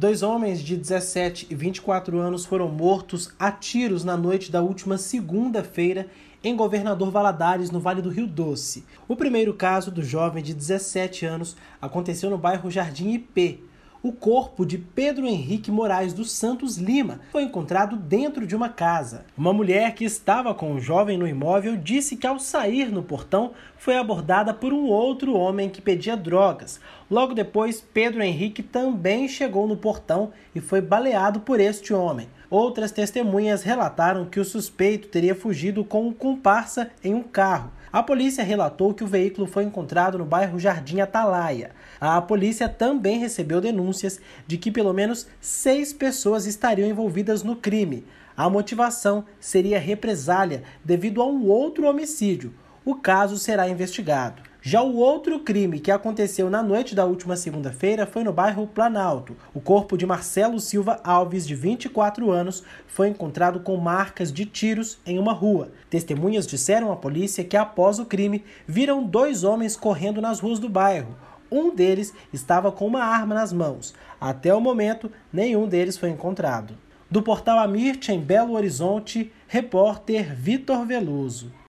Dois homens de 17 e 24 anos foram mortos a tiros na noite da última segunda-feira em Governador Valadares, no Vale do Rio Doce. O primeiro caso do jovem de 17 anos aconteceu no bairro Jardim IP. O corpo de Pedro Henrique Moraes dos Santos Lima foi encontrado dentro de uma casa. Uma mulher que estava com o jovem no imóvel disse que ao sair no portão foi abordada por um outro homem que pedia drogas. Logo depois, Pedro Henrique também chegou no portão e foi baleado por este homem. Outras testemunhas relataram que o suspeito teria fugido com um comparsa em um carro. A polícia relatou que o veículo foi encontrado no bairro Jardim Atalaia. A polícia também recebeu denúncias de que pelo menos 6 pessoas estariam envolvidas no crime. A motivação seria represália devido a um outro homicídio. O caso será investigado. Já o outro crime que aconteceu na noite da última segunda-feira foi no bairro Planalto. O corpo de Marcelo Silva Alves, de 24 anos, foi encontrado com marcas de tiros em uma rua. Testemunhas disseram à polícia que após o crime, viram 2 homens correndo nas ruas do bairro. Um deles estava com uma arma nas mãos. Até o momento, nenhum deles foi encontrado. Do portal Amirte, em Belo Horizonte, repórter Vitor Veloso.